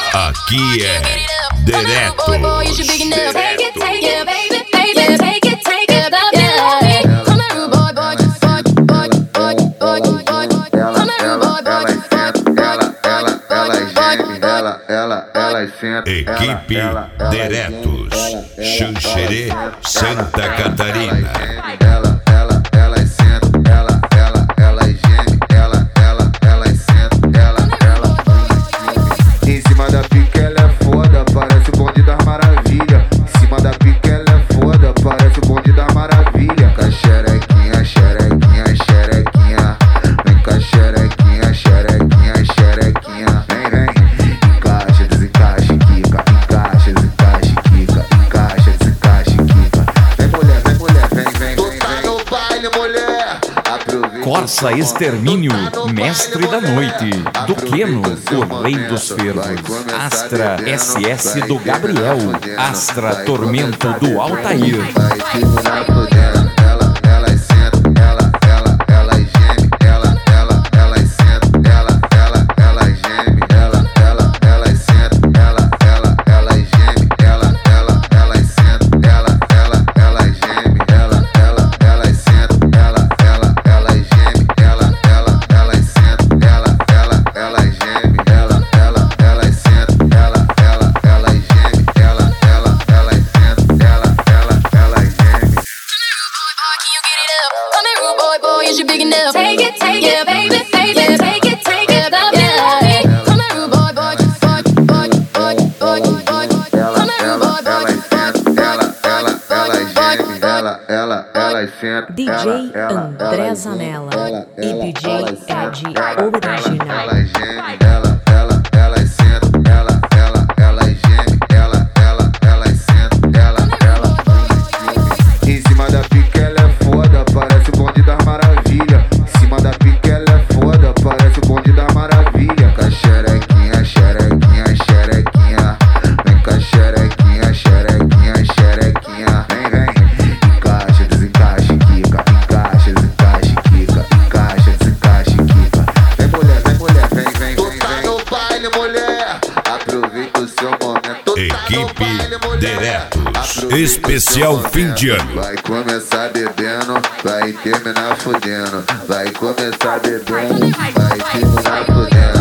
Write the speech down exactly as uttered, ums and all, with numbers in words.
Aqui é Diretos. Equipe Diretos, Xanxerê, Santa Catarina. Ela, ela, ela senta, ela, ela, ela geme, ela, ela, ela senta, ela, ela. Em cima da pica ela é foda, parece o bonde das maravilhas. Em cima da pica ela é foda, parece o bonde das maravilhas. Com a xerequinha, xerequinha, xerequinha. Vem com a xerequinha, xerequinha, xerequinha. Vem, vem. Encaixa, desencaixa, quica. Encaixa, desencaixa, quica. Encaixa, desencaixa, quica. Vem mulher, vem mulher, vem, vem, vem. Tu tá no baile, mulher. Aproveita. Corsa Extermínio, mestre da noite. Do Queno, o rei dos fervos. Astra S S do Gabriel. Astra Tormento do Altair. Vai terminar fudendo. Ela, ela senta, ela, ela, ela geme, ela, ela, ela senta, ela, ela, ela geme, ela, ela, ela senta, ela, ela, ela geme, ela, ela, ela senta, ela, ela, ela geme, ela, ela, ela senta, ela, ela, ela geme, ela, ela, ela senta, ela, ela, ela geme, ela, ela, ela senta, ela, ela, ela geme, ela, ela, ela senta, ela, ela, ela geme. Come here, rude boy, boy, is you big enough? Take it, take it, baby, baby, take it, take it, yeah. Come here, rude boy, boy, boy, boy, boy, boy, boy. Come here, rude boy, boy, boy, Ela, ela, ela senta. D J André Zanella e D J Ed Original. Ela geme, ela, ela, ela senta, ela, ela, ela geme, ela, ela, ela senta, ela, ela. Em cima da pica ela é foda, parece o bonde das maravilhas. Em cima da pica ela é foda, parece o bonde das maravilhas. Com a xerequinha, xerequinha, xerequinha. Vem com a xerequinha, xerequinha, xerequinha. Vem, vem. Encaixa, desencaixa, quica. Encaixa, desencaixa, quica. Encaixa, desencaixa, quica. Vem mulher, vem mulher, vem, vem, vem. Tu tá no baile, mulher. Aproveita o seu momento. Tu tá no Equipe baile, mulher. Diretos, Aproveita o especial seu fim momento. de ano. Vai começar bebendo, vai terminar fudendo. Vai começar bebendo, vai terminar fudendo.